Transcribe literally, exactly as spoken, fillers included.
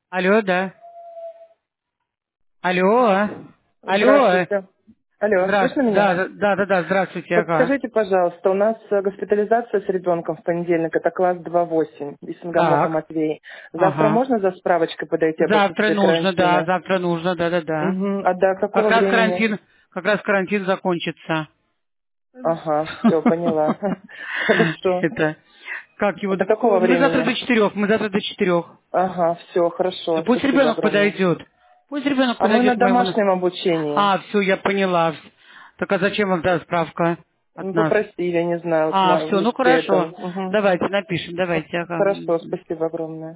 Алло, да. Алло. Алло. Здравствуйте. Алло, слышно Здравствуйте. меня? Да, да, да, да, здравствуйте, ага. Подскажите, пожалуйста, у нас э, госпитализация с ребенком в понедельник, это класс два восемь, из Сангамоха Так, Матвей. Завтра ага. можно за справочкой подойти об Завтра отсутствии нужно, да, карантина? завтра нужно, да, да, да. Угу. А до Как какого раз времени? карантин, как раз карантин закончится. Ага, все, поняла. Хорошо. Это, как его, До какого мы завтра до времени? четырех, мы завтра до четырех. Ага, все, Всё, хорошо, пусть спасибо ребенок огромное. подойдет. Пусть ребенок А мы на подойдет к моему... на- домашнем обучении. А, все, я поняла. Так а зачем вам та справка от Ну, нас? попросили, не знаю, вот А, на- в все, ну листе хорошо. этом. Мгм. Давайте напишем, давайте, ага. Хорошо, спасибо огромное.